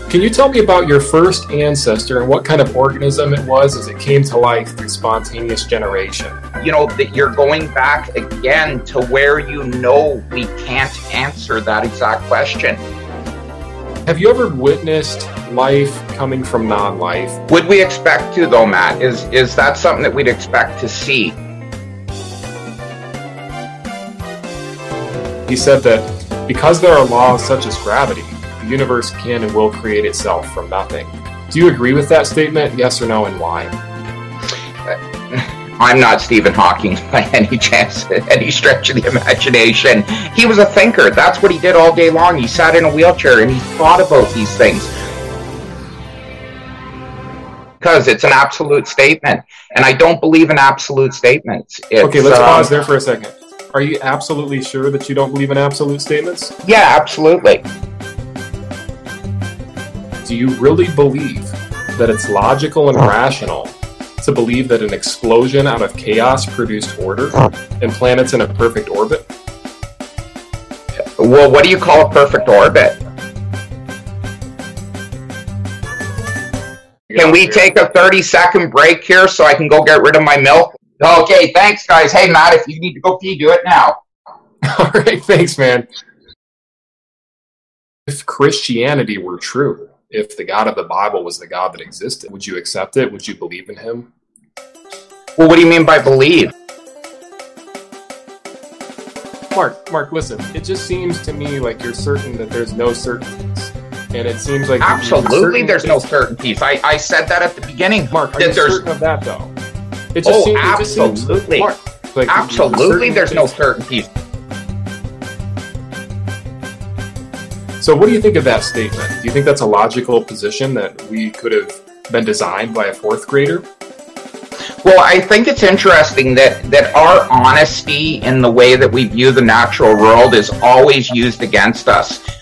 Can you tell me about your first ancestor and what kind of organism it was as it came to life through spontaneous generation? You know, that you're going back again to where you know we can't answer that exact question. Have you ever witnessed life coming from non-life? Would we expect to, though, Matt? Is that something that we'd expect to see? He said that because there are laws such as gravity, the universe can and will create itself from nothing. Do you agree with that statement? Yes or no, and why? I'm not Stephen Hawking by any chance, any stretch of the imagination. He was a thinker. That's what he did all day long. He sat in a wheelchair and he thought about these things. Because it's an absolute statement. And I don't believe in absolute statements. Okay, let's pause there for a second. Are you absolutely sure that you don't believe in absolute statements? Yeah, absolutely. Do you really believe that it's logical and rational to believe that an explosion out of chaos produced order and planets in a perfect orbit? Well, what do you call a perfect orbit? Can we take a 30-second break here so I can go get rid of my milk? Okay, thanks, guys. Hey, Matt, if you need to go pee, do it now. All right, thanks, man. If Christianity were true, if the God of the Bible was the God that existed, would you accept it? Would you believe in him? Well, what do you mean by believe? Mark, listen. It just seems to me like you're certain that there's no certainties. And it seems like... Absolutely, there's no certainties. I said that at the beginning. Mark, are you certain of that, though? Absolutely. Absolutely, there's no certainties. So what do you think of that statement? Do you think that's a logical position that we could have been designed by a fourth grader? Well, I think it's interesting that our honesty in the way that we view the natural world is always used against us.